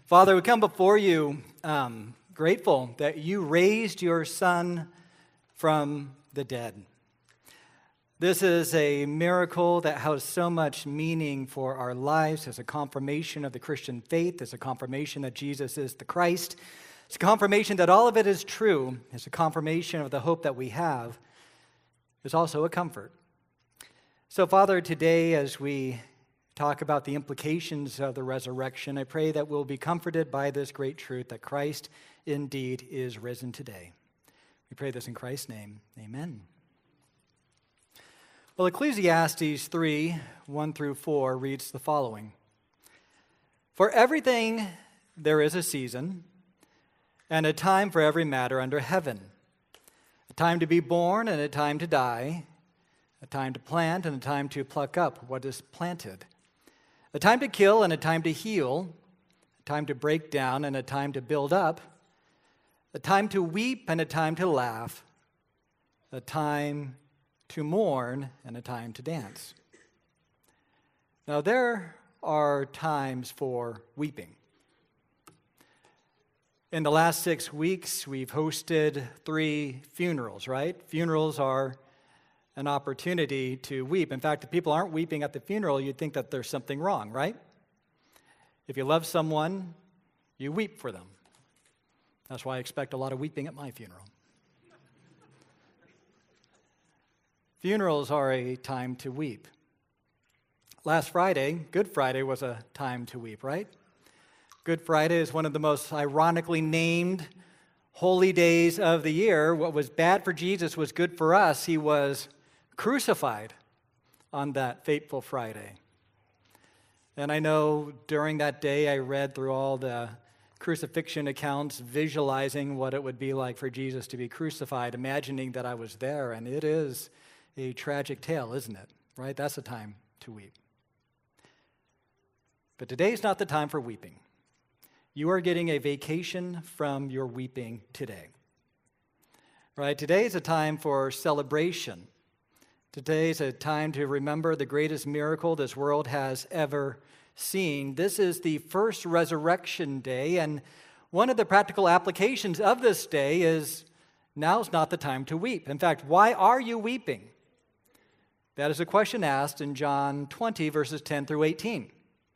Father, we come before you grateful that you raised your Son from the dead. This is a miracle that has so much meaning for our lives as a confirmation of the Christian faith, as a confirmation that Jesus is the Christ. It's a confirmation that all of it is true. It's a confirmation of the hope that we have. It's also a comfort. So, Father, today as we talk about the implications of the resurrection, I pray that we'll be comforted by this great truth that Christ indeed is risen today. We pray this in Christ's name. Amen. Well, Ecclesiastes 3, 1 through 4 reads the following. For everything there is a season, and a time for every matter under heaven, a time to be born and a time to die, a time to plant and a time to pluck up what is planted, a time to kill and a time to heal, a time to break down and a time to build up, a time to weep and a time to laugh, a time to mourn and a time to dance. Now, there are times for weeping. In the last 6 weeks, we've hosted 3 funerals, right? Funerals are an opportunity to weep. In fact, if people aren't weeping at the funeral, you'd think that there's something wrong, right? If you love someone, you weep for them. That's why I expect a lot of weeping at my funeral. Funerals are a time to weep. Last Friday, Good Friday, was a time to weep, right? Good Friday is one of the most ironically named holy days of the year. What was bad for Jesus was good for us. He was crucified on that fateful Friday. And I know during that day I read through all the crucifixion accounts, visualizing what it would be like for Jesus to be crucified, imagining that I was there, and it is a tragic tale, isn't it? Right? That's a time to weep. But today's not the time for weeping. You are getting a vacation from your weeping today. Right? Today is a time for celebration. Today is a time to remember the greatest miracle this world has ever seen. This is the first resurrection day, and one of the practical applications of this day is now's not the time to weep. In fact, why are you weeping? That is a question asked in John 20, verses 10 through 18.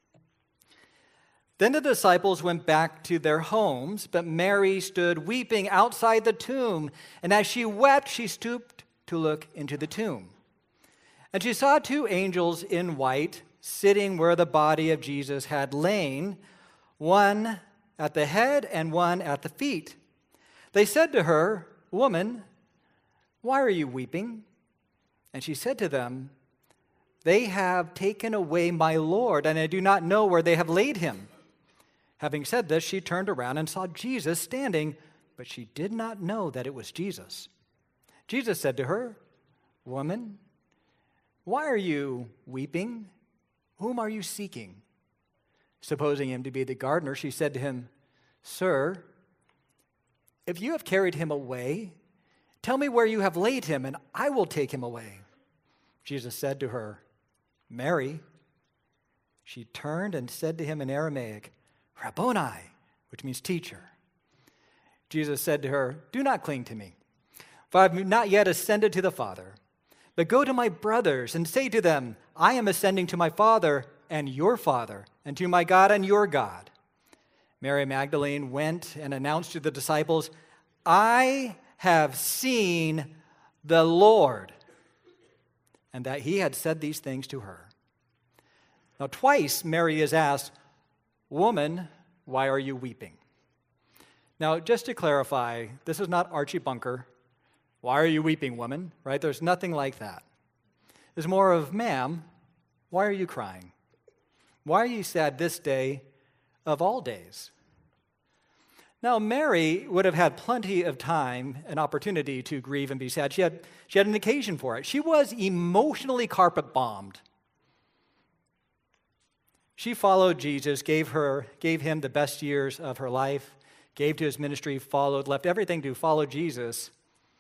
Then the disciples went back to their homes, but Mary stood weeping outside the tomb, and as she wept, she stooped to look into the tomb. And she saw 2 angels in white sitting where the body of Jesus had lain, one at the head and one at the feet. They said to her, "Woman, why are you weeping?" And she said to them, "They have taken away my Lord, and I do not know where they have laid him." Having said this, she turned around and saw Jesus standing, but she did not know that it was Jesus. Jesus said to her, "Woman, why are you weeping? Whom are you seeking?" Supposing him to be the gardener, she said to him, "Sir, if you have carried him away, tell me where you have laid him, and I will take him away." Jesus said to her, "Mary." She turned and said to him in Aramaic, "Rabboni," which means teacher. Jesus said to her, "Do not cling to me, for I have not yet ascended to the Father. But go to my brothers and say to them, I am ascending to my Father and your Father, and to my God and your God." Mary Magdalene went and announced to the disciples, "I have seen the Lord," and that he had said these things to her. Now twice Mary is asked, "Woman, why are you weeping?" Now just to clarify, this is not Archie Bunker. "Why are you weeping, woman?" Right? There's nothing like that. It's more of, "Ma'am, why are you crying? Why are you sad this day of all days?" Now, Mary would have had plenty of time and opportunity to grieve and be sad. She had an occasion for it. She was emotionally carpet bombed. She followed Jesus, gave him the best years of her life, gave to his ministry, left everything to follow Jesus.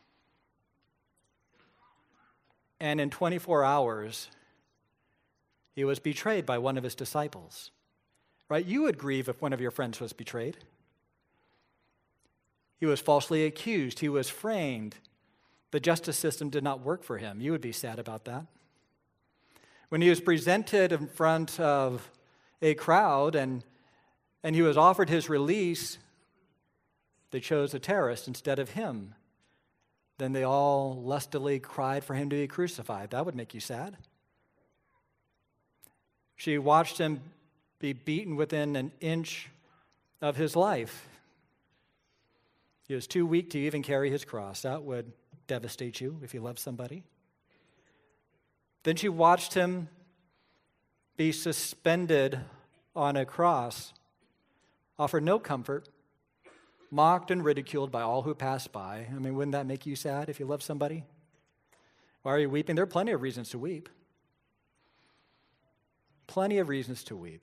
And in 24 hours, he was betrayed by one of his disciples. right? You would grieve if one of your friends was betrayed. He was falsely accused. He was framed. The justice system did not work for him. You would be sad about that. When he was presented in front of a crowd and he was offered his release, they chose a terrorist instead of him. Then they all lustily cried for him to be crucified. That would make you sad. She watched him be beaten within an inch of his life. He was too weak to even carry his cross. That would devastate you if you love somebody. Then she watched him be suspended on a cross, offered no comfort, mocked and ridiculed by all who passed by. I mean, wouldn't that make you sad if you love somebody? Why are you weeping? There are plenty of reasons to weep. Plenty of reasons to weep.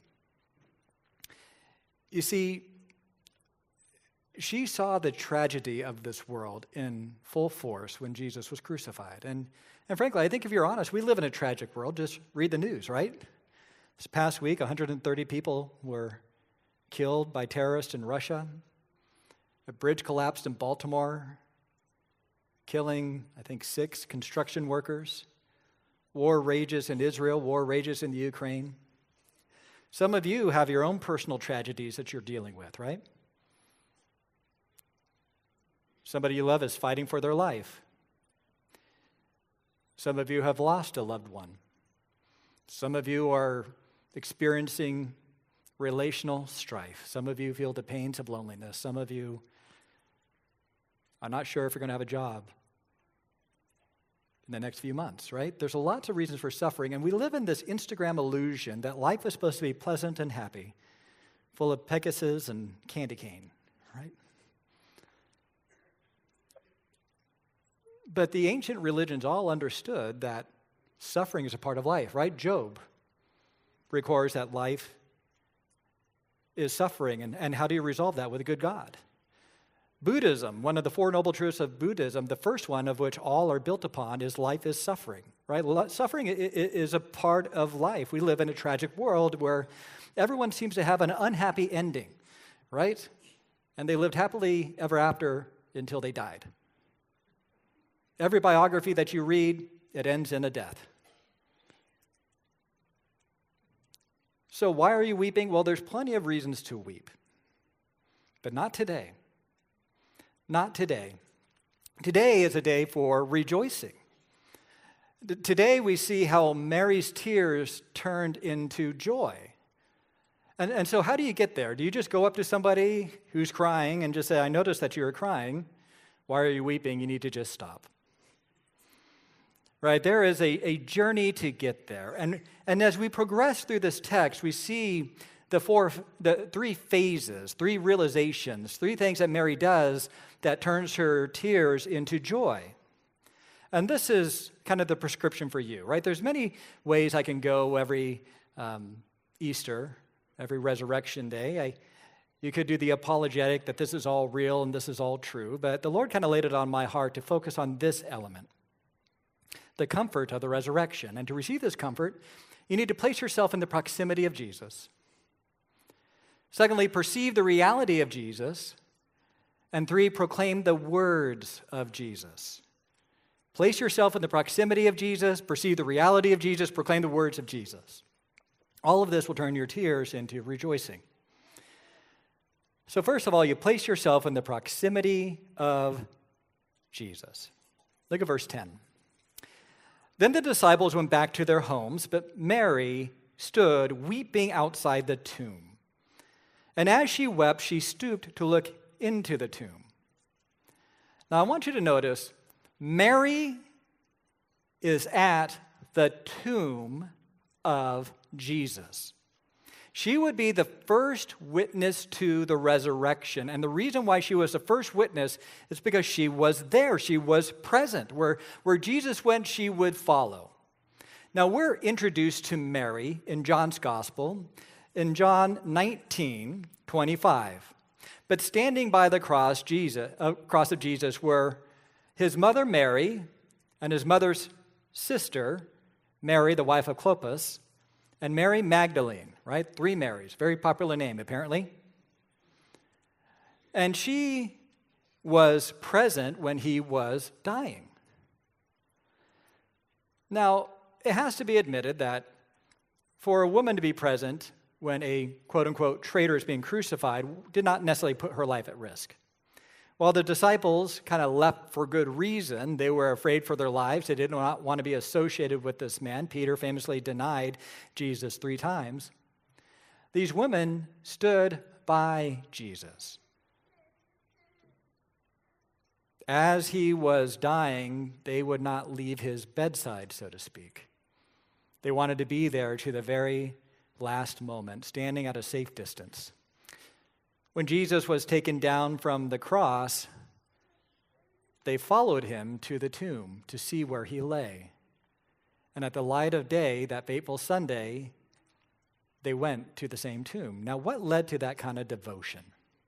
You see, she saw the tragedy of this world in full force when Jesus was crucified. And frankly, I think if you're honest, we live in a tragic world. Just read the news, right? This past week, 130 people were killed by terrorists in Russia. A bridge collapsed in Baltimore, killing, I think, 6 construction workers. War rages in Israel, war rages in the Ukraine. Some of you have your own personal tragedies that you're dealing with, right? Somebody you love is fighting for their life. Some of you have lost a loved one. Some of you are experiencing relational strife. Some of you feel the pains of loneliness. Some of you are not sure if you're going to have a job in the next few months, right? There's lots of reasons for suffering, and we live in this Instagram illusion that life is supposed to be pleasant and happy, full of Pegasus and candy cane, right? But the ancient religions all understood that suffering is a part of life, right? Job records that life is suffering, and how do you resolve that with a good God? Buddhism, one of the 4 noble truths of Buddhism, the first one of which all are built upon is life is suffering, right? Suffering is a part of life. We live in a tragic world where everyone seems to have an unhappy ending, right? And they lived happily ever after until they died. Every biography that you read, it ends in a death. So why are you weeping? Well, there's plenty of reasons to weep, but not today. Not today. Today is a day for rejoicing. Today we see how Mary's tears turned into joy. And so how do you get there? Do you just go up to somebody who's crying and just say, I noticed that you're crying. Why are you weeping? You need to just stop. Right? There is a journey to get there. And as we progress through this text, we see the 3 phases, 3 realizations, 3 things that Mary does that turns her tears into joy. And this is kind of the prescription for you, right? There's many ways I can go every Easter, every Resurrection Day. You could do the apologetic that this is all real and this is all true, but the Lord kind of laid it on my heart to focus on this element, the comfort of the resurrection. And to receive this comfort, you need to place yourself in the proximity of Jesus. Secondly, perceive the reality of Jesus. And 3, proclaim the words of Jesus. Place yourself in the proximity of Jesus, perceive the reality of Jesus, proclaim the words of Jesus. All of this will turn your tears into rejoicing. So first of all, you place yourself in the proximity of Jesus. Look at verse 10. Then the disciples went back to their homes, but Mary stood weeping outside the tomb. And as she wept, she stooped to look into the tomb. Now I want you to notice, Mary is at the tomb of Jesus. She would be the first witness to the resurrection. And the reason why she was the first witness is because she was there. She was present. Where Jesus went, she would follow. Now we're introduced to Mary in John's Gospel in John 19:25. But standing by the cross of Jesus were his mother Mary and his mother's sister, Mary, the wife of Clopas, and Mary Magdalene, right? 3 Marys, very popular name apparently. And she was present when he was dying. Now, it has to be admitted that for a woman to be present when a quote-unquote traitor is being crucified did not necessarily put her life at risk. While the disciples kind of left for good reason, they were afraid for their lives. They did not want to be associated with this man. Peter famously denied Jesus 3 times. These women stood by Jesus. As he was dying, they would not leave his bedside, so to speak. They wanted to be there to the very last moment, standing at a safe distance. When Jesus was taken down from the cross, they followed him to the tomb to see where he lay. And at the light of day, that fateful Sunday, they went to the same tomb. Now, what led to that kind of devotion?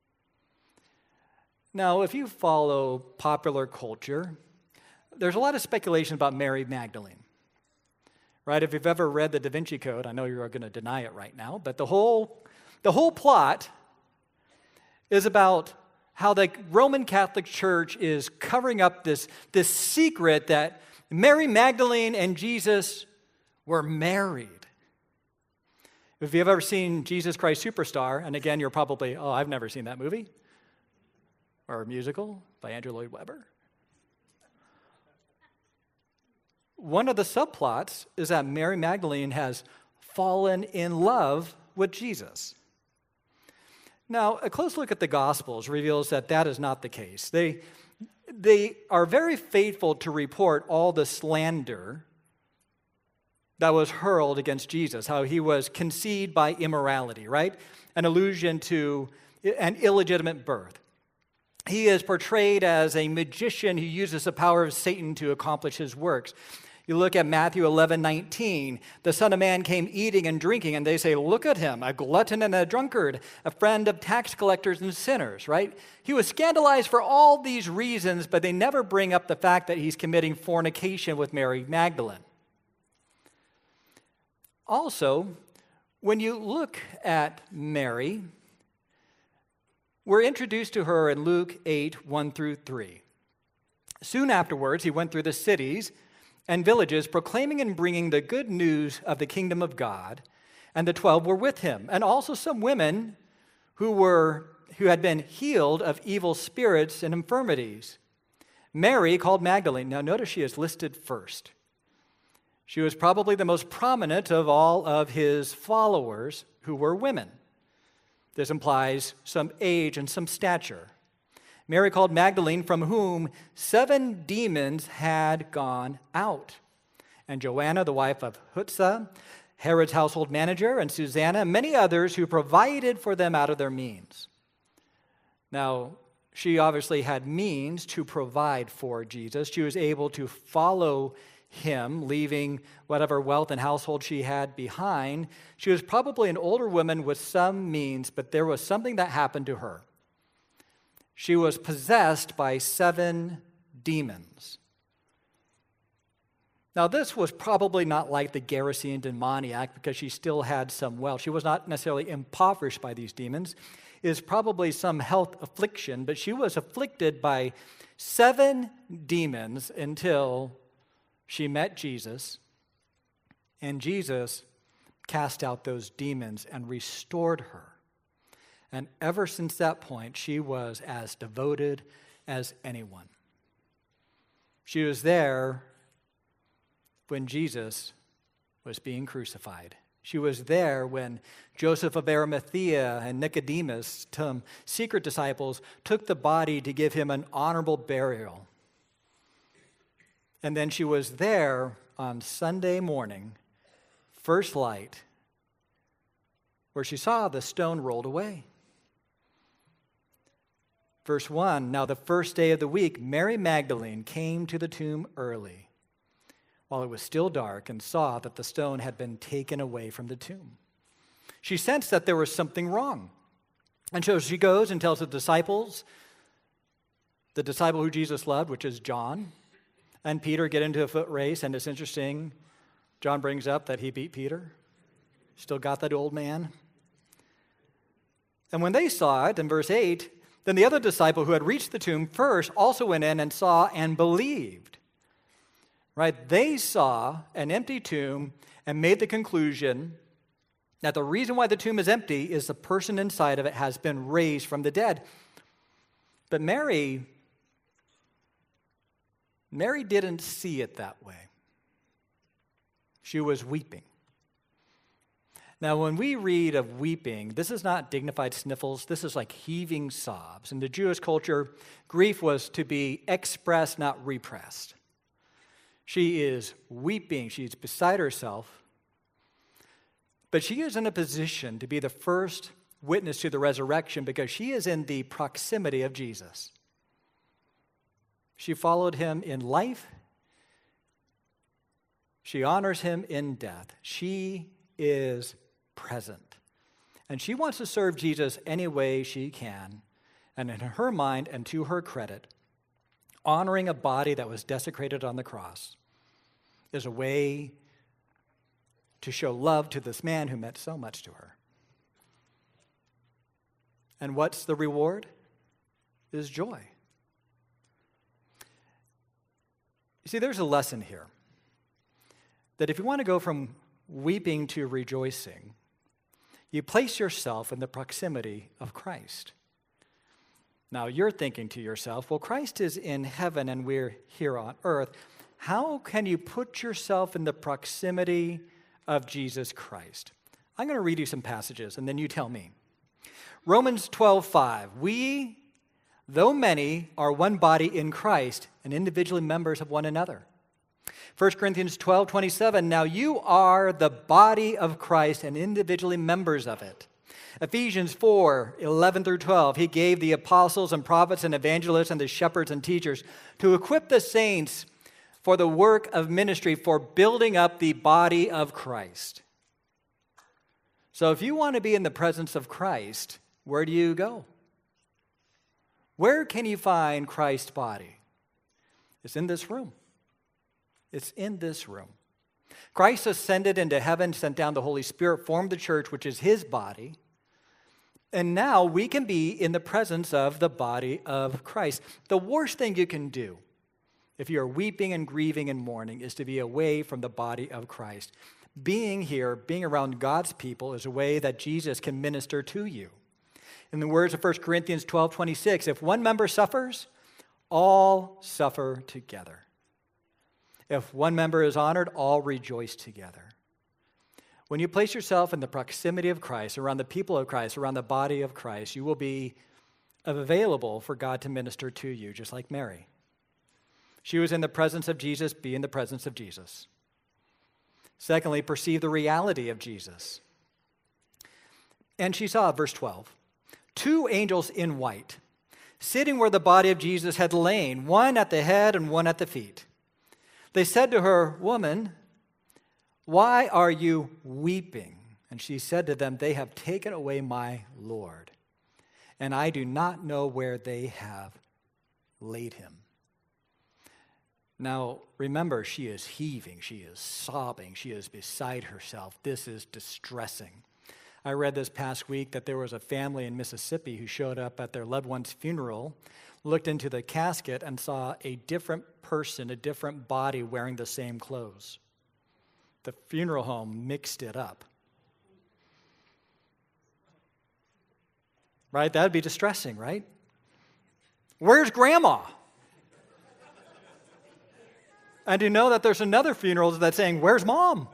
Now, if you follow popular culture, there's a lot of speculation about Mary Magdalene, right? If you've ever read the Da Vinci Code, I know you're going to deny it right now, but the whole plot is about how the Roman Catholic Church is covering up this secret that Mary Magdalene and Jesus were married. If you've ever seen Jesus Christ Superstar, and again, you're probably, I've never seen that movie, or a musical by Andrew Lloyd Webber. One of the subplots is that Mary Magdalene has fallen in love with Jesus. Now, a close look at the Gospels reveals that that is not the case. They are very faithful to report all the slander that was hurled against Jesus, how he was conceived by immorality, right? An allusion to an illegitimate birth. He is portrayed as a magician who uses the power of Satan to accomplish his works. You look at Matthew 11:19, the Son of Man came eating and drinking, and they say, look at him, a glutton and a drunkard, a friend of tax collectors and sinners, right? He was scandalized for all these reasons, but they never bring up the fact that he's committing fornication with Mary Magdalene. Also, when you look at Mary, we're introduced to her in Luke 8:1-3. Soon afterwards, he went through the cities and villages, proclaiming and bringing the good news of the kingdom of God, and the 12 were with him, and also some women who had been healed of evil spirits and infirmities. Mary, called Magdalene, now notice she is listed first. She was probably the most prominent of all of his followers who were women. This implies some age and some stature. Mary called Magdalene, from whom 7 demons had gone out. And Joanna, the wife of Chuza, Herod's household manager, and Susanna, and many others who provided for them out of their means. Now, she obviously had means to provide for Jesus. She was able to follow him, leaving whatever wealth and household she had behind. She was probably an older woman with some means, but there was something that happened to her. She was possessed by 7 demons. Now, this was probably not like the Gerasene demoniac because she still had some wealth. She was not necessarily impoverished by these demons. It is probably some health affliction, but she was afflicted by 7 demons until she met Jesus, and Jesus cast out those demons and restored her. And ever since that point, she was as devoted as anyone. She was there when Jesus was being crucified. She was there when Joseph of Arimathea and Nicodemus, some secret disciples, took the body to give him an honorable burial. And then she was there on Sunday morning, first light, where she saw the stone rolled away. Verse 1, now the first day of the week, Mary Magdalene came to the tomb early, while it was still dark, and saw that the stone had been taken away from the tomb. She sensed that there was something wrong. And so she goes and tells the disciple who Jesus loved, which is John, and Peter get into a foot race, and it's interesting, John brings up that he beat Peter. Still got that old man? And when they saw it, in verse 8, then the other disciple who had reached the tomb first also went in and saw and believed. Right? They saw an empty tomb and made the conclusion that the reason why the tomb is empty is the person inside of it has been raised from the dead. But Mary didn't see it that way. She was weeping. Now, when we read of weeping, this is not dignified sniffles. This is like heaving sobs. In the Jewish culture, grief was to be expressed, not repressed. She is weeping. She's beside herself. But she is in a position to be the first witness to the resurrection because she is in the proximity of Jesus. She followed him in life. She honors him in death. She is present. And she wants to serve Jesus any way she can. And in her mind and to her credit, honoring a body that was desecrated on the cross is a way to show love to this man who meant so much to her. And what's the reward? Is joy. You see, there's a lesson here that if you want to go from weeping to rejoicing, you place yourself in the proximity of Christ. Now, you're thinking to yourself, well, Christ is in heaven and we're here on earth. How can you put yourself in the proximity of Jesus Christ? I'm going to read you some passages, and then you tell me. Romans 12:5, we, though many, are one body in Christ and individually members of one another. 1 Corinthians 12:27, now you are the body of Christ and individually members of it. Ephesians 4:11 through 12, he gave the apostles and prophets and evangelists and the shepherds and teachers to equip the saints for the work of ministry, for building up the body of Christ. So if you want to be in the presence of Christ, where do you go? Where can you find Christ's body? It's in this room. It's in this room. Christ ascended into heaven, sent down the Holy Spirit, formed the church, which is his body. And now we can be in the presence of the body of Christ. The worst thing you can do if you are weeping and grieving and mourning is to be away from the body of Christ. Being here, being around God's people is a way that Jesus can minister to you. In the words of 1 Corinthians 12:26, if one member suffers, all suffer together. If one member is honored, all rejoice together. When you place yourself in the proximity of Christ, around the people of Christ, around the body of Christ, you will be available for God to minister to you, just like Mary. She was in the presence of Jesus, be in the presence of Jesus. Secondly, perceive the reality of Jesus. And she saw, verse 12, 2 angels in white, sitting where the body of Jesus had lain, one at the head and one at the feet. They said to her, woman, why are you weeping? And she said to them, they have taken away my Lord, and I do not know where they have laid him. Now, remember, she is heaving, she is sobbing, she is beside herself. This is distressing. I read this past week that there was a family in Mississippi who showed up at their loved one's funeral, looked into the casket, and saw a different person, a different body wearing the same clothes. The funeral home mixed it up. Right? That would be distressing, right? Where's Grandma? And you know that there's another funeral that's saying, where's Mom?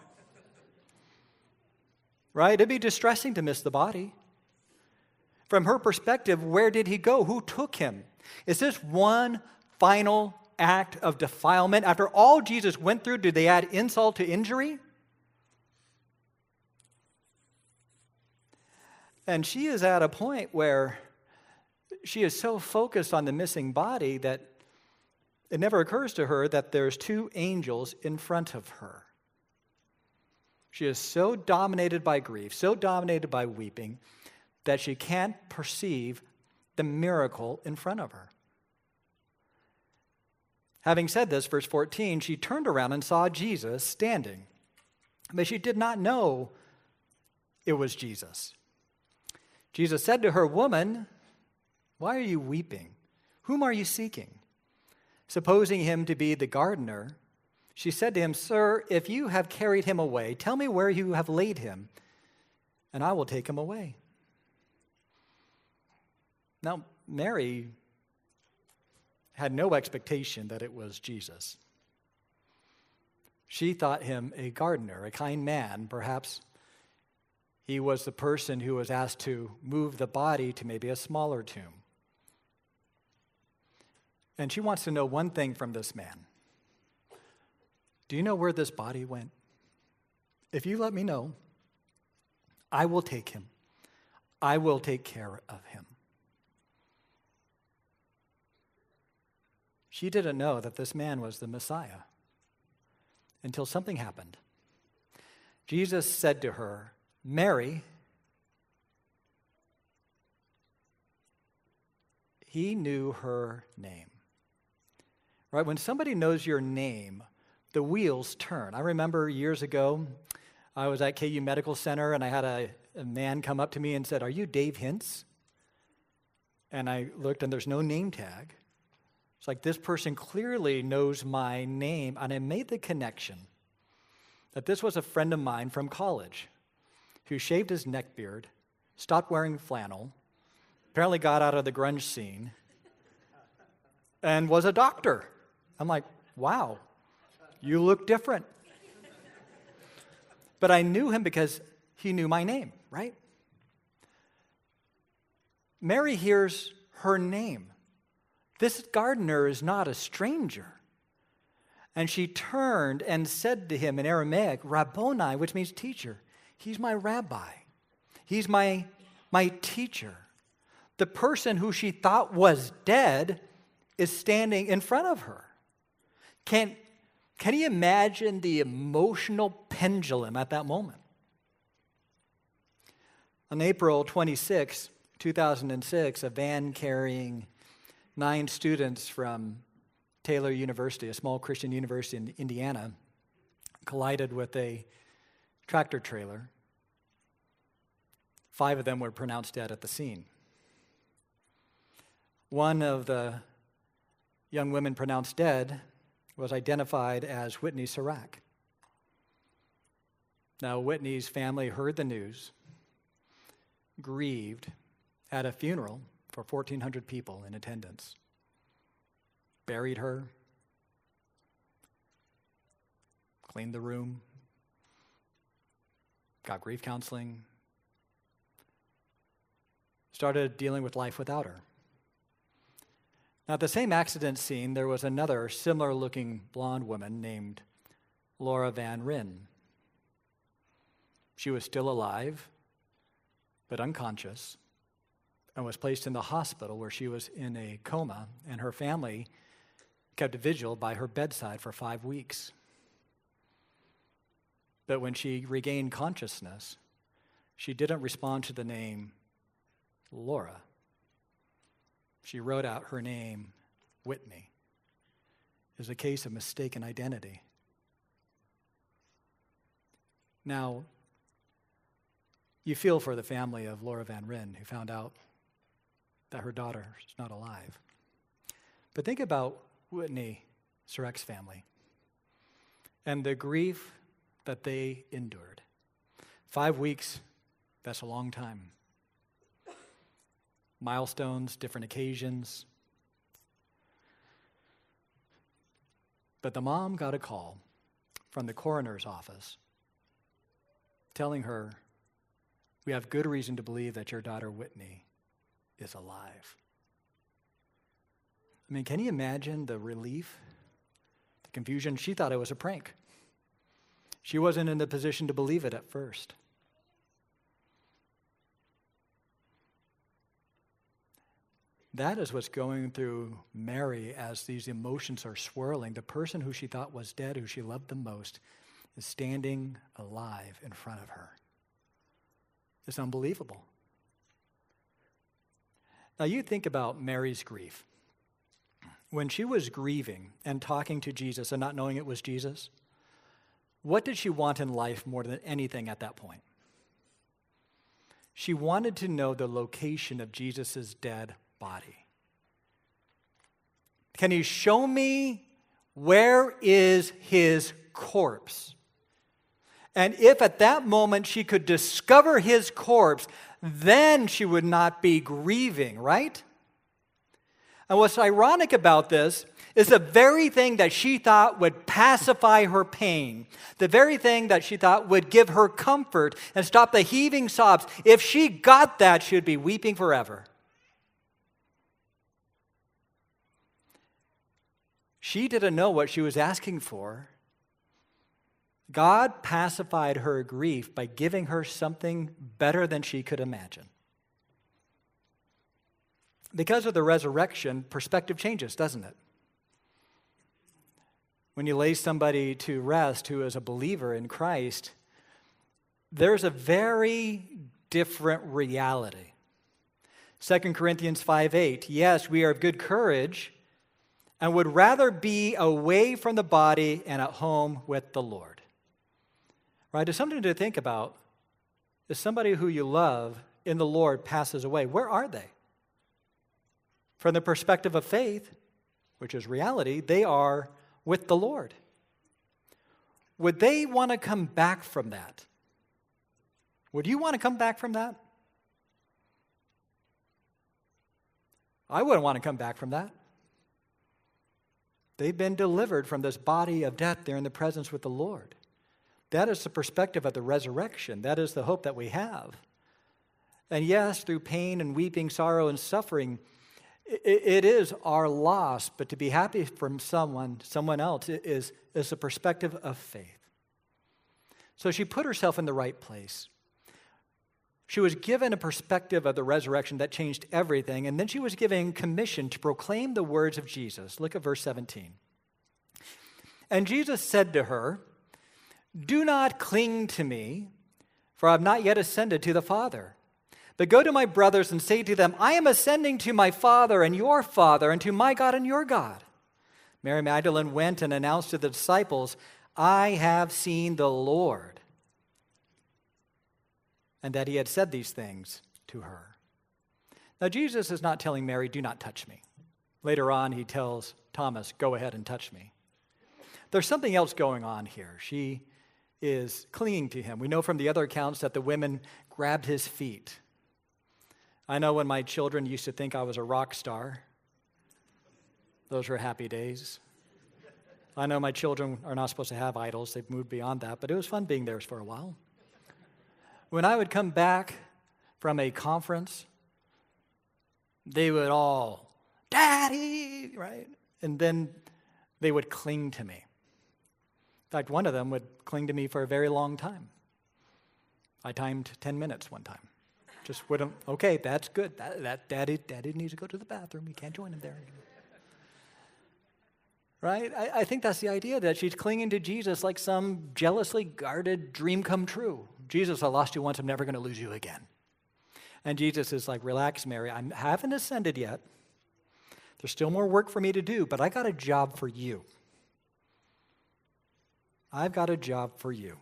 Right? It'd be distressing to miss the body. From her perspective, where did he go? Who took him? Is this one final act of defilement? After all Jesus went through, did they add insult to injury? And she is at a point where she is so focused on the missing body that it never occurs to her that there's 2 angels in front of her. She is so dominated by grief, so dominated by weeping, that she can't perceive the miracle in front of her. Having said this, verse 14, she turned around and saw Jesus standing. But she did not know it was Jesus. Jesus said to her, "Woman, why are you weeping? Whom are you seeking?" Supposing him to be the gardener, she said to him, "Sir, if you have carried him away, tell me where you have laid him, and I will take him away." Now, Mary had no expectation that it was Jesus. She thought him a gardener, a kind man. Perhaps he was the person who was asked to move the body to maybe a smaller tomb. And she wants to know one thing from this man. Do you know where this body went? If you let me know, I will take him. I will take care of him. She didn't know that this man was the Messiah until something happened. Jesus said to her, "Mary." He knew her name. Right? When somebody knows your name, the wheels turn. I remember years ago, I was at KU Medical Center, and I had a man come up to me and said, "Are you Dave Hintz?" And I looked, and there's no name tag. It's like this person clearly knows my name, and I made the connection that this was a friend of mine from college who shaved his neck beard, stopped wearing flannel, apparently got out of the grunge scene, and was a doctor. I'm like, wow, you look different. But I knew him because he knew my name, right? Mary hears her name. This gardener is not a stranger. And she turned and said to him in Aramaic, "Rabboni," which means teacher. He's my rabbi. He's my teacher. The person who she thought was dead is standing in front of her. Can you imagine the emotional pendulum at that moment? On April 26, 2006, a van carrying 9 students from Taylor University, a small Christian university in Indiana, collided with a tractor trailer. 5 of them were pronounced dead at the scene. One of the young women pronounced dead was identified as Whitney Sirac. Now, Whitney's family heard the news, grieved, had a funeral for 1,400 people in attendance, buried her, cleaned the room, got grief counseling, started dealing with life without her. Now, at the same accident scene, there was another similar-looking blonde woman named Laura Van Ryn. She was still alive, but unconscious, and was placed in the hospital where she was in a coma, and her family kept a vigil by her bedside for 5 weeks. But when she regained consciousness, she didn't respond to the name Laura. She wrote out her name, Whitney. It was a case of mistaken identity. Now, you feel for the family of Laura Van Ryn, who found out that her daughter is not alive. But think about Whitney Surac's family and the grief that they endured. 5 weeks, that's a long time. Milestones, different occasions. But the mom got a call from the coroner's office telling her, "We have good reason to believe that your daughter Whitney is alive." I mean, can you imagine the relief, the confusion? She thought it was a prank. She wasn't in the position to believe it at first. That is what's going through Mary as these emotions are swirling. The person who she thought was dead, who she loved the most, is standing alive in front of her. It's unbelievable. Now you think about Mary's grief. When she was grieving and talking to Jesus and not knowing it was Jesus, what did she want in life more than anything at that point? She wanted to know the location of Jesus' dead body. Can you show me where is his corpse? And if at that moment she could discover his corpse, then she would not be grieving, right? And what's ironic about this is the very thing that she thought would pacify her pain, the very thing that she thought would give her comfort and stop the heaving sobs. If she got that, she would be weeping forever. She didn't know what she was asking for. God pacified her grief by giving her something better than she could imagine. Because of the resurrection, perspective changes, doesn't it? When you lay somebody to rest who is a believer in Christ, there's a very different reality. 2 Corinthians 5:8, yes, we are of good courage and would rather be away from the body and at home with the Lord. Right? It's something to think about. If somebody who you love in the Lord passes away, where are they? From the perspective of faith, which is reality, they are with the Lord. Would they want to come back from that? Would you want to come back from that? I wouldn't want to come back from that. They've been delivered from this body of death. They're in the presence with the Lord. That is the perspective of the resurrection. That is the hope that we have. And yes, through pain and weeping, sorrow and suffering, it is our loss, but to be happy from someone else is a perspective of faith. So she put herself in the right place. She was given a perspective of the resurrection that changed everything, and then she was given commission to proclaim the words of Jesus. Look at verse 17. And Jesus said to her, "Do not cling to me, for I have not yet ascended to the Father. But go to my brothers and say to them, I am ascending to my Father and your Father, and to my God and your God." Mary Magdalene went and announced to the disciples, "I have seen the Lord," and that he had said these things to her. Now, Jesus is not telling Mary, "Do not touch me." Later on, he tells Thomas, "Go ahead and touch me." There's something else going on here. She is clinging to him. We know from the other accounts that the women grabbed his feet. I know when my children used to think I was a rock star. Those were happy days. I know my children are not supposed to have idols. They've moved beyond that, but it was fun being theirs for a while. When I would come back from a conference, they would all, "Daddy," right? And then they would cling to me. In fact, one of them would cling to me for a very long time. I timed 10 minutes one time. Just wouldn't, okay, that's good. That daddy needs to go to the bathroom. You can't join him there anymore. Right? I think that's the idea, that she's clinging to Jesus like some jealously guarded dream come true. Jesus, I lost you once, I'm never going to lose you again. And Jesus is like, "Relax, Mary, I haven't ascended yet. There's still more work for me to do, but I got a job for you. I've got a job for you.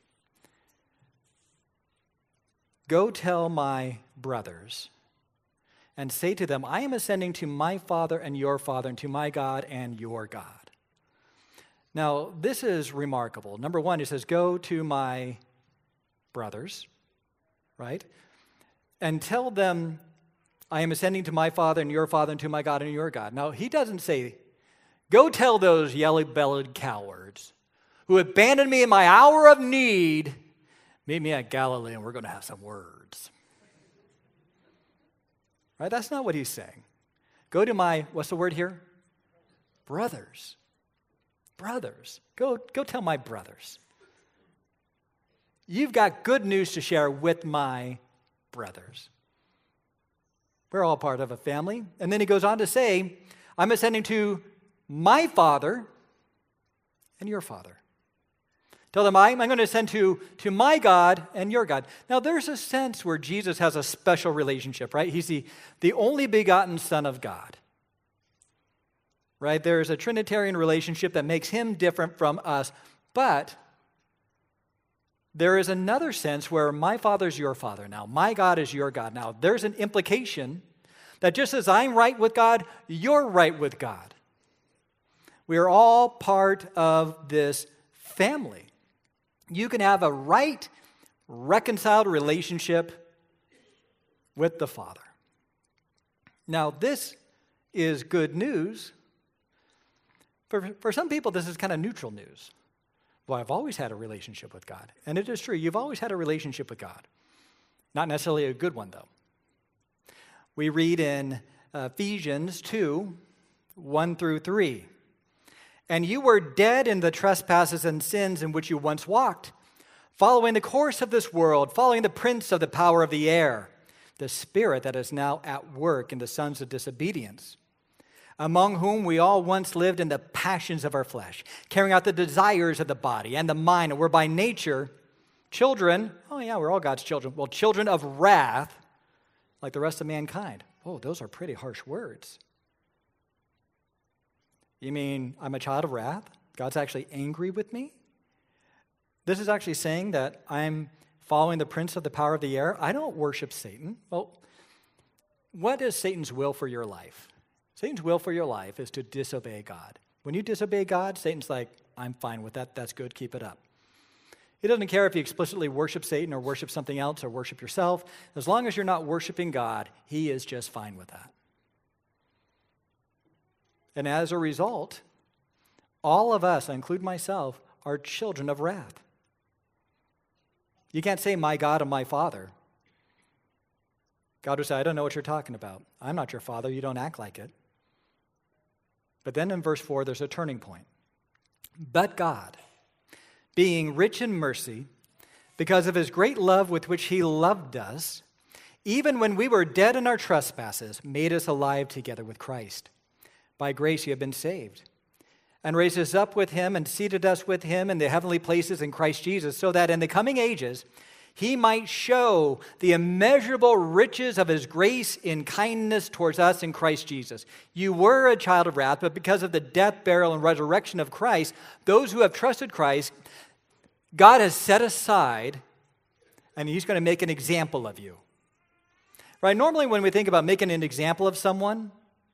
Go tell my brothers and say to them, I am ascending to my Father and your Father, and to my God and your God." Now, this is remarkable. Number one, it says, "Go to my brothers," right? "And tell them, I am ascending to my Father and your Father, and to my God and your God." Now, he doesn't say, "Go tell those yellow-bellied cowards who abandoned me in my hour of need, meet me at Galilee and we're going to have some words." Right? That's not what he's saying. Go to my, what's the word here? Brothers. Brothers. Go tell my brothers. You've got good news to share with my brothers. We're all part of a family. And then he goes on to say, "I'm ascending to my Father and your Father." Tell them, I'm going to ascend to my God and your God. Now, there's a sense where Jesus has a special relationship, right? He's the only begotten Son of God, right? There's a Trinitarian relationship that makes him different from us. But there is another sense where my Father's your Father now, my God is your God. Now, there's an implication that just as I'm right with God, you're right with God. We are all part of this family. You can have a right, reconciled relationship with the Father. Now, this is good news. For some people, this is kind of neutral news. Well, I've always had a relationship with God. And it is true, you've always had a relationship with God. Not necessarily a good one, though. We read in Ephesians 2, 1 through 3. And you were dead in the trespasses and sins in which you once walked, following the course of this world, following the prince of the power of the air, the spirit that is now at work in the sons of disobedience, among whom we all once lived in the passions of our flesh, carrying out the desires of the body and the mind, and were by nature children, oh yeah, we're all God's children, well, children of wrath, like the rest of mankind. Oh, those are pretty harsh words. You mean I'm a child of wrath? God's actually angry with me? This is actually saying that I'm following the prince of the power of the air. I don't worship Satan. Well, what is Satan's will for your life? Satan's will for your life is to disobey God. When you disobey God, Satan's like, I'm fine with that. That's good. Keep it up. He doesn't care if you explicitly worship Satan or worship something else or worship yourself. As long as you're not worshiping God, he is just fine with that. And as a result, all of us, I include myself, are children of wrath. You can't say my God and my Father. God would say, I don't know what you're talking about. I'm not your father. You don't act like it. But then in verse 4, there's a turning point. But God, being rich in mercy, because of his great love with which he loved us, even when we were dead in our trespasses, made us alive together with Christ. By grace you have been saved, and raised us up with him and seated us with him in the heavenly places in Christ Jesus, so that in the coming ages he might show the immeasurable riches of his grace in kindness towards us in Christ Jesus. You were a child of wrath, but because of the death, burial, and resurrection of Christ, those who have trusted Christ, God has set aside, and he's going to make an example of you. Right? Normally when we think about making an example of someone,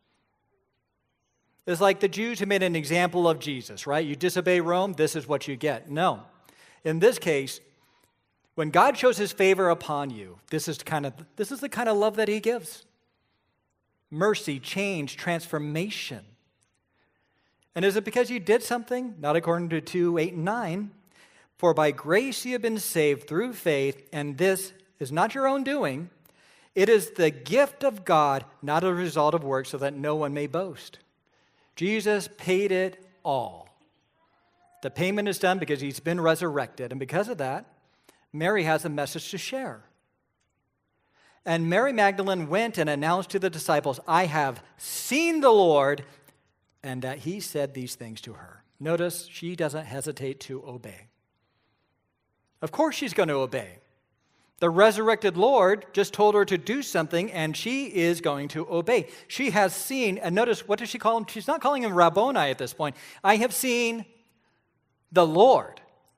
it's like the Jews who made an example of Jesus, right? You disobey Rome, this is what you get. No. In this case, when God shows his favor upon you, this is the kind of love that he gives. Mercy, change, transformation. And is it because you did something? Not according to 2, 8, and 9. For by grace you have been saved through faith, and this is not your own doing. It is the gift of God, not a result of works, so that no one may boast. Jesus paid it all. The payment is done because he's been resurrected, and because of that, Mary has a message to share. And Mary Magdalene went and announced to the disciples, I have seen the Lord, and that he said these things to her. Notice she doesn't hesitate to obey. Of course she's going to obey. The resurrected Lord just told her to do something, and she is going to obey. She has seen, and notice, what does she call him? She's not calling him Rabboni at this point. I have seen the Lord.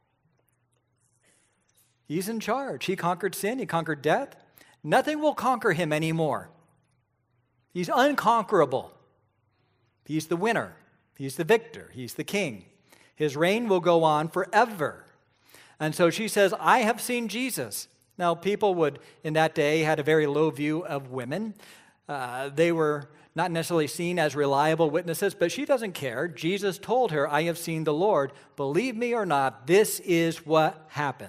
He's in charge. He conquered sin. He conquered death. Nothing will conquer him anymore. He's unconquerable. He's the winner. He's the victor. He's the king. His reign will go on forever. And so she says, I have seen Jesus. Now, people would, in that day, had a very low view of women. They were not necessarily seen as reliable witnesses, but she doesn't care. Jesus told her, I have seen the Lord. Believe me or not, this is what happened.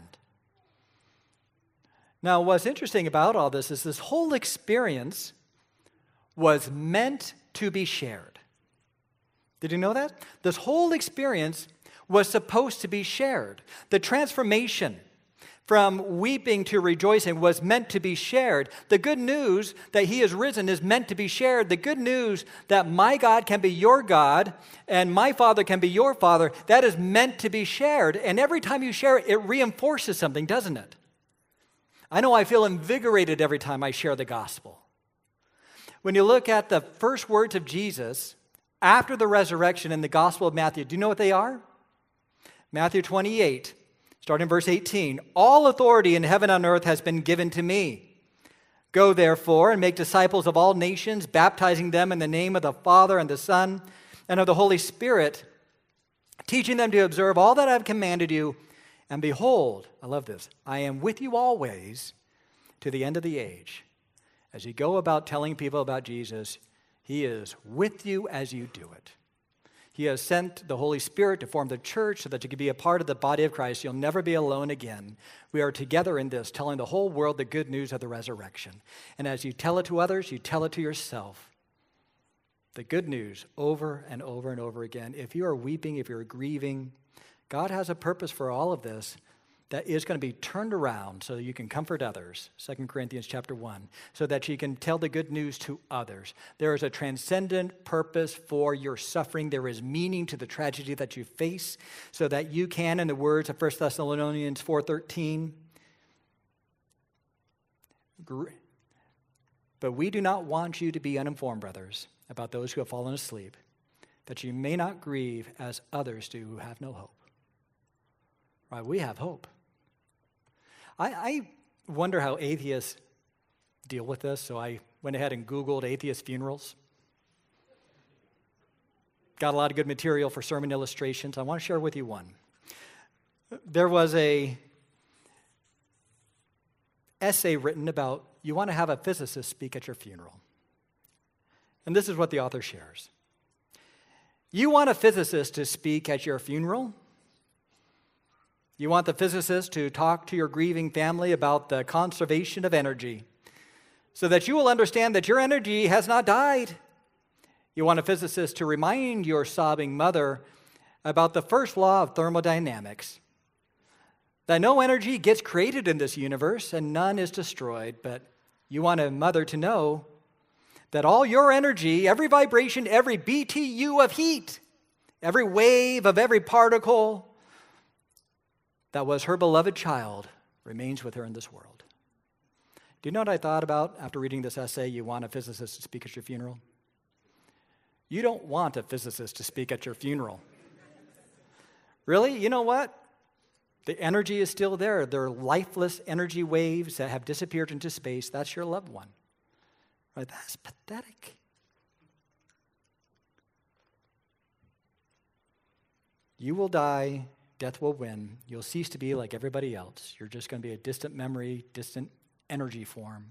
Now, what's interesting about all this is this whole experience was meant to be shared. Did you know that? This whole experience was supposed to be shared. The transformation from weeping to rejoicing was meant to be shared. The good news that he is risen is meant to be shared. The good news that my God can be your God and my Father can be your Father, that is meant to be shared. And every time you share it, it reinforces something, doesn't it? I know I feel invigorated every time I share the gospel. When you look at the first words of Jesus after the resurrection in the Gospel of Matthew, do you know what they are? Matthew 28, Starting in verse 18, all authority in heaven and on earth has been given to me. Go therefore and make disciples of all nations, baptizing them in the name of the Father and the Son and of the Holy Spirit, teaching them to observe all that I have commanded you. And behold, I love this, I am with you always to the end of the age. As you go about telling people about Jesus, he is with you as you do it. He has sent the Holy Spirit to form the church so that you can be a part of the body of Christ. You'll never be alone again. We are together in this, telling the whole world the good news of the resurrection. And as you tell it to others, you tell it to yourself. The good news over and over and over again. If you are weeping, if you're grieving, God has a purpose for all of this that is going to be turned around so that you can comfort others, 2 Corinthians chapter 1, so that you can tell the good news to others. There is a transcendent purpose for your suffering. There is meaning to the tragedy that you face so that you can, in the words of 1 Thessalonians 4:13, but we do not want you to be uninformed, brothers, about those who have fallen asleep, that you may not grieve as others do who have no hope. Right? We have hope. I wonder how atheists deal with this, so I went ahead and Googled atheist funerals. Got a lot of good material for sermon illustrations. I want to share with you one. There was a essay written about you want to have a physicist speak at your funeral. And this is what the author shares. You want a physicist to speak at your funeral? You want the physicist to talk to your grieving family about the conservation of energy so that you will understand that your energy has not died. You want a physicist to remind your sobbing mother about the first law of thermodynamics, that no energy gets created in this universe and none is destroyed, but you want a mother to know that all your energy, every vibration, every BTU of heat, every wave of every particle that was her beloved child remains with her in this world. Do you know what I thought about after reading this essay, you want a physicist to speak at your funeral? You don't want a physicist to speak at your funeral. Really? You know what? The energy is still there. They're lifeless energy waves that have disappeared into space. That's your loved one. Right? That's pathetic. You will die. Death will win. You'll cease to be like everybody else. You're just going to be a distant memory, distant energy form.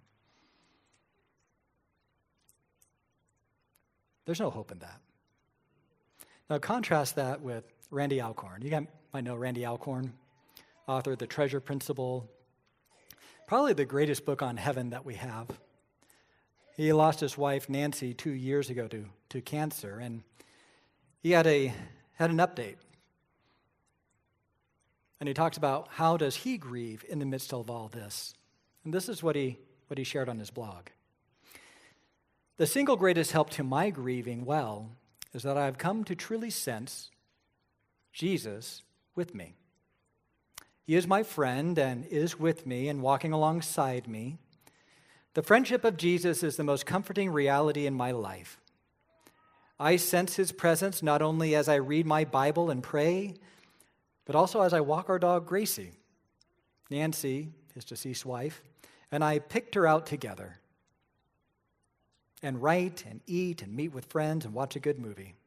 There's no hope in that. Now contrast that with Randy Alcorn. You guys might know Randy Alcorn, author of The Treasure Principle, probably the greatest book on heaven that we have. He lost his wife, Nancy, 2 years ago to cancer, and he had an update. And he talks about how does he grieve in the midst of all this. And this is what he shared on his blog. The single greatest help to my grieving well is that I have come to truly sense Jesus with me. He is my friend and is with me and walking alongside me. The friendship of Jesus is the most comforting reality in my life. I sense his presence not only as I read my Bible and pray, but also as I walk our dog, Gracie. Nancy, his deceased wife, and I picked her out together and write and eat and meet with friends and watch a good movie.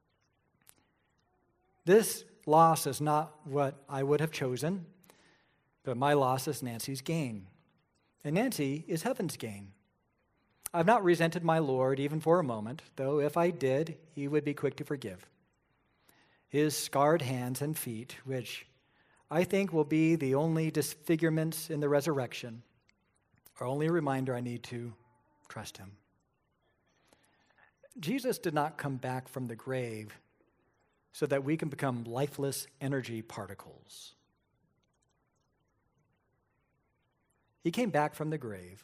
This loss is not what I would have chosen, but my loss is Nancy's gain. And Nancy is heaven's gain. I've not resented my Lord even for a moment, though if I did, he would be quick to forgive. His scarred hands and feet, which I think will be the only disfigurements in the resurrection, are only a reminder I need to trust him. Jesus did not come back from the grave so that we can become lifeless energy particles. He came back from the grave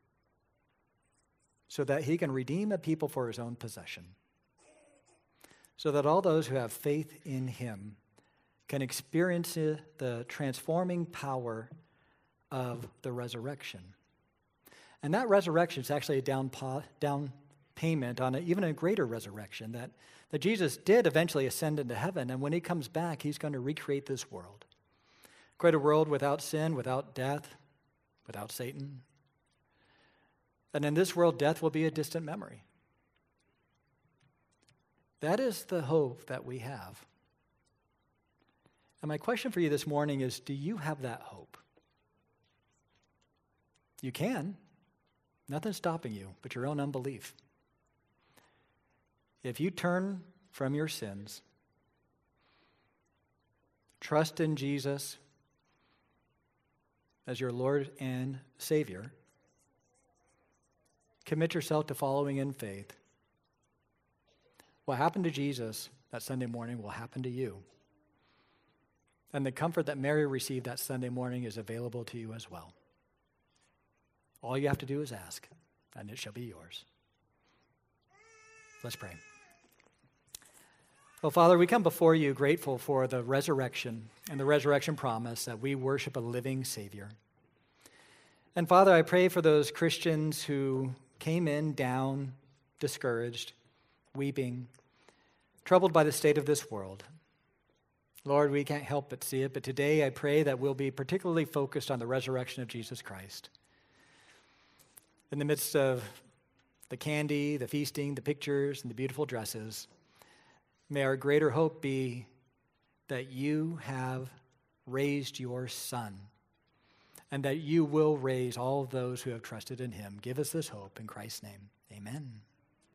so that he can redeem a people for his own possession, so that all those who have faith in him can experience the transforming power of the resurrection. And that resurrection is actually a down payment on even a greater resurrection, that Jesus did eventually ascend into heaven, and when he comes back, he's going to recreate this world. create a world without sin, without death, without Satan. And in this world, death will be a distant memory. That is the hope that we have. And my question for you this morning is, do you have that hope? You can. Nothing's stopping you but your own unbelief. If you turn from your sins, trust in Jesus as your Lord and Savior, commit yourself to following in faith, what happened to Jesus that Sunday morning will happen to you. And the comfort that Mary received that Sunday morning is available to you as well. All you have to do is ask, and it shall be yours. Let's pray. Well, Father, we come before you grateful for the resurrection and the resurrection promise that we worship a living Savior. And Father, I pray for those Christians who came in down, discouraged, weeping, troubled by the state of this world. Lord, we can't help but see it, but today I pray that we'll be particularly focused on the resurrection of Jesus Christ. In the midst of the candy, the feasting, the pictures, and the beautiful dresses, may our greater hope be that you have raised your Son, and that you will raise all of those who have trusted in him. Give us this hope in Christ's name. Amen.